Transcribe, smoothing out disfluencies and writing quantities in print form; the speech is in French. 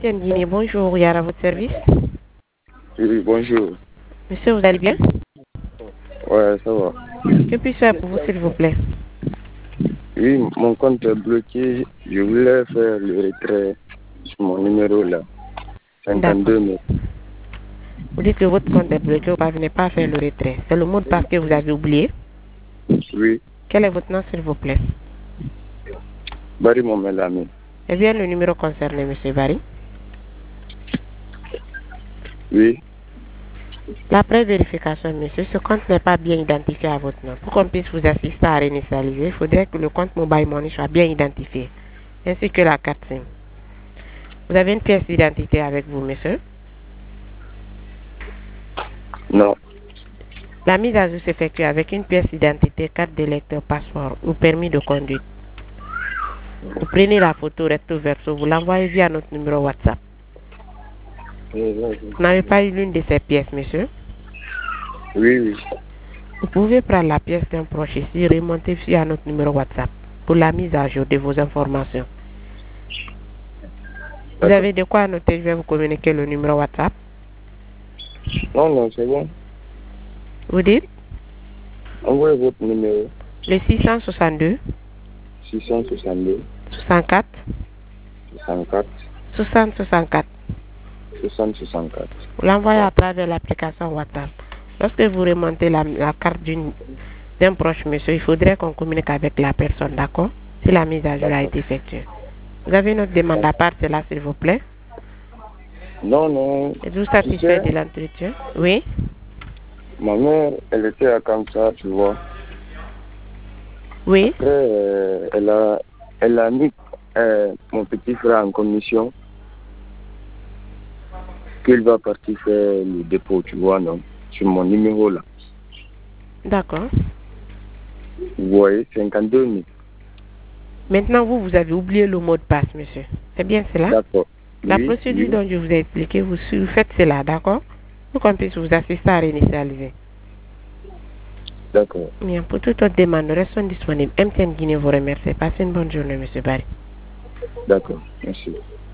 Guinée, bonjour, Yara, à votre service. Oui, bonjour. Monsieur, vous allez bien? Ouais, ça va. Que puis-je faire pour vous, s'il vous plaît? Oui, mon compte est bloqué. Je voulais faire le retrait sur mon numéro là. D'accord. 52 000. Vous dites que votre compte est bloqué, vous ne parvenez pas à faire le retrait. C'est le mot de passe que vous avez oublié. Oui, Quel est votre nom, s'il vous plaît? Barry Momelami. Eh bien, le numéro concerné, monsieur Barry. Oui, La pré-vérification, monsieur, ce compte n'est pas bien identifié à votre nom. Pour qu'on puisse vous assister à réinitialiser, il faudrait que le compte Mobile Money soit bien identifié, ainsi que la carte SIM. Vous avez une pièce d'identité avec vous, monsieur? non. La mise à jour s'effectue avec une pièce d'identité, carte d'électeur, passeport ou permis de conduite. Vous prenez la photo recto verso, vous l'envoyez via notre numéro WhatsApp. Vous n'avez pas eu l'une de ces pièces, monsieur? Oui, oui. Vous pouvez prendre la pièce d'un proche ici, remonter via notre numéro WhatsApp pour la mise à jour de vos informations. Vous D'accord. avez de quoi noter, je vais vous communiquer le numéro WhatsApp. Non, non, c'est bon. Vous dites Envoyez votre numéro. le 662 662 64 64 60 64. 60 64. Vous l'envoyez à travers l'application WhatsApp. Lorsque vous remontez la carte d'un proche monsieur, il faudrait qu'on communique avec la personne, d'accord? Si la mise à jour a été effectuée. Vous avez une autre demande à part cela, s'il vous plaît? Non, non. Êtes-vous satisfait de l'entretien? Oui? Ma mère, elle était à Kamsa, tu vois. Oui? Après, elle a mis mon petit frère en commission qu'il va partir faire le dépôt, tu vois, non? Sur mon numéro là. D'accord. Vous voyez, 52 000. Maintenant, vous avez oublié le mot de passe, monsieur. C'est bien cela? D'accord. La Oui, procédure oui. dont je vous ai expliqué, vous faites cela, d'accord? Pour qu'on puisse vous assister à réinitialiser. D'accord. Bien, pour toute autre demande, nous restons disponibles. MTN Guinée vous remercie. Passez une bonne journée, monsieur Barry. D'accord. Merci.